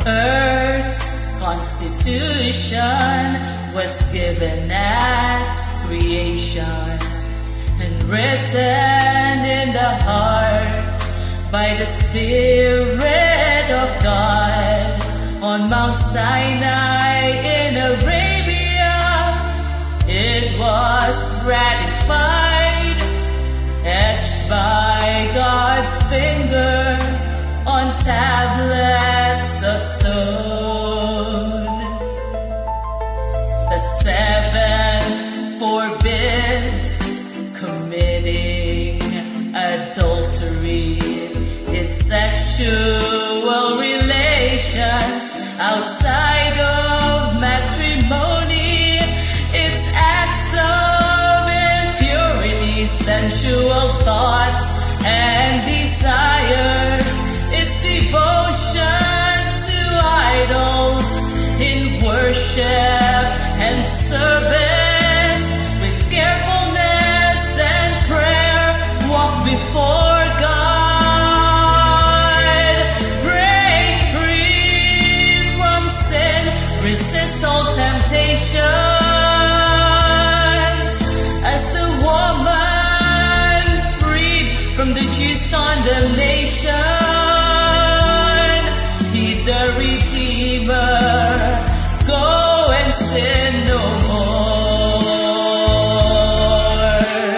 Earth's constitution was given at creation and written in the heart by the Spirit of God on Mount Sinai in Arabia. It was ratified, etched by God's finger on tablets of stone. The seventh forbids committing adultery. It's sexual relations outside of matrimony. It's acts of impurity, sensual thoughts and desires. It's devotion to idols in worship and service. With carefulness and prayer, walk before God. Break free from sin, resist all temptations. As the woman freed from the Jews' condemnation, the Redeemer, go and sin no more.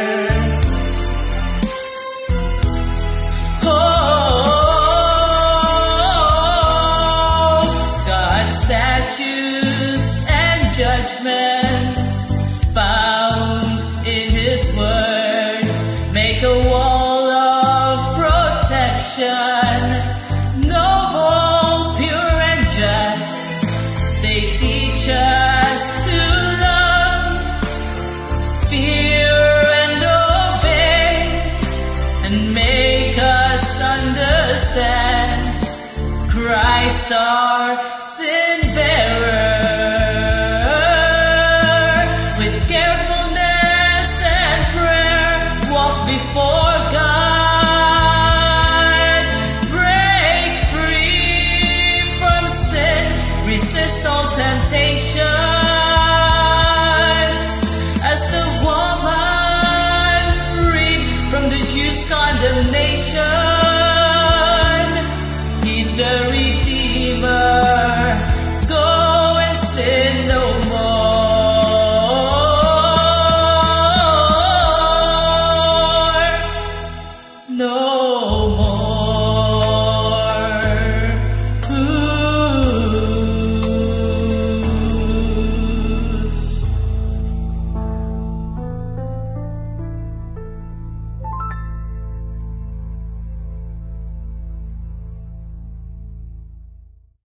Oh, God's statutes and judgments found in His Word make a wall of protection. Noble, pure and just, they teach us to love, fear and obey, and make us understand Christ our sin bearer. With carefulness and prayer, walk before God. Resist all temptations. As the woman freed from the Jews' condemnation, Heed the Redeemer.